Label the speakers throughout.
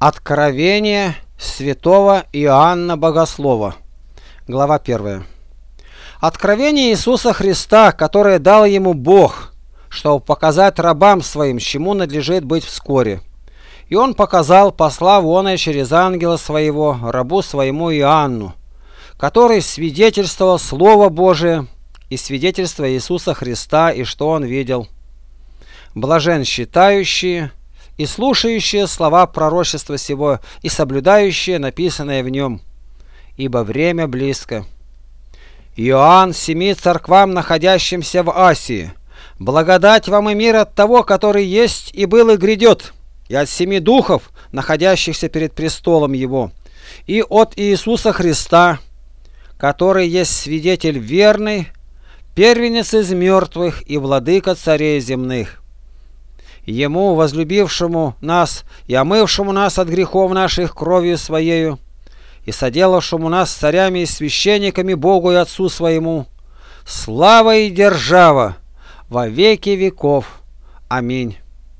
Speaker 1: Откровение святого Иоанна Богослова. Глава 1. Откровение Иисуса Христа, которое дал ему Бог, чтобы показать рабам своим, чему надлежит быть вскоре. И он показал, послав оное через ангела своего, рабу своему Иоанну, который свидетельствовал Слово Божие и свидетельство Иисуса Христа, и что он видел. Блажен считающие и слушающие слова пророчества сего, и соблюдающие написанное в нем, ибо время близко. Иоанн семи церквам, находящимся в Асии, благодать вам и мир от того, который есть и был и грядет, и от семи духов, находящихся перед престолом его, и от Иисуса Христа, который есть свидетель верный, первенец из мертвых и владыка царей земных. Ему, возлюбившему нас и омывшему нас от грехов наших кровью Своею, и соделавшему нас царями и священниками Богу и Отцу Своему, слава и держава во веки веков. Аминь.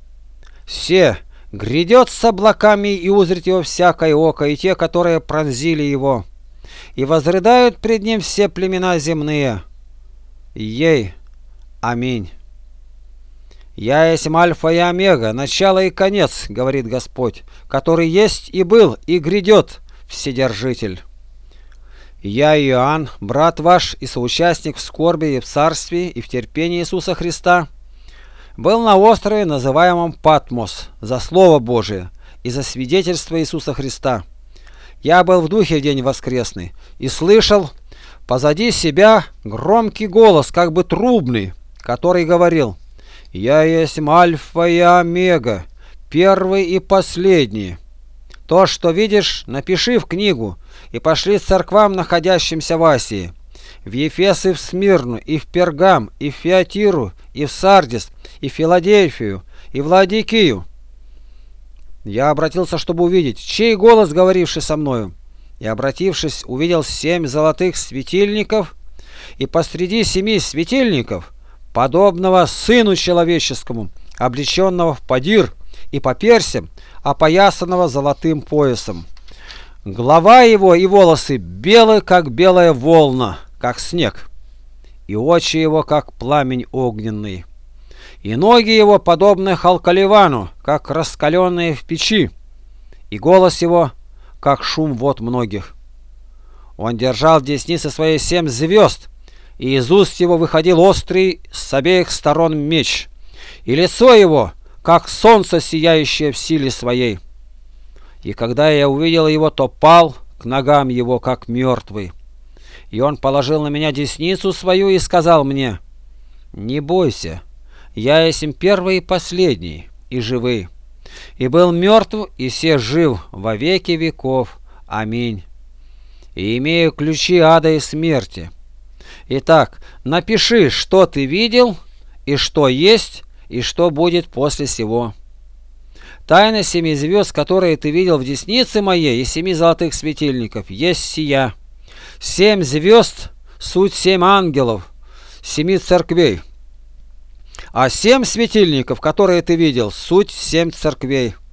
Speaker 1: Все грядет с облаками, и узрит его всякое око, и те, которые пронзили его, и возрыдают пред ним все племена земные. Ей. Аминь. «Я есть Альфа и Омега, начало и конец, говорит Господь, который есть и был, и грядет, Вседержитель. Я, Иоанн, брат ваш и соучастник в скорби и в царстве и в терпении Иисуса Христа, был на острове, называемом Патмос, за Слово Божие и за свидетельство Иисуса Христа. Я был в духе в день воскресный и слышал позади себя громкий голос, как бы трубный, который говорил: «Я есть Альфа и Омега, первый и последний. То, что видишь, напиши в книгу, и пошли церквам, находящимся в Асии, в Ефес и в Смирну, и в Пергам, и в Фиатиру, и в Сардис, и в Филадельфию, и в Ладикию». Я обратился, чтобы увидеть, чей голос, говоривший со мною. И, обратившись, увидел 7 золотых светильников, и посреди 7 светильников подобного Сыну Человеческому, облеченного в подир и по персям, опоясанного золотым поясом. Голова его и волосы белы, как белая волна, как снег, и очи его, как пламень огненный, и ноги его подобны халкаливану, как раскаленные в печи, и голос его, как шум вод многих. Он держал в деснице своей 7 звезд, и из уст его выходил острый с обеих сторон меч, и лицо его, как солнце, сияющее в силе своей. И когда я увидел его, то пал к ногам его, как мертвый. И он положил на меня десницу свою и сказал мне: «Не бойся, я есть первый и последний, и живый. И был мертв, и се жив во веки веков. Аминь. И имею ключи ада и смерти. Итак, напиши, что ты видел, и что есть, и что будет после сего. Тайна 7 звезд, которые ты видел в деснице моей, и 7 золотых светильников, есть сия. 7 звезд — суть 7 ангелов, 7 церквей. А 7 светильников, которые ты видел, суть 7 церквей.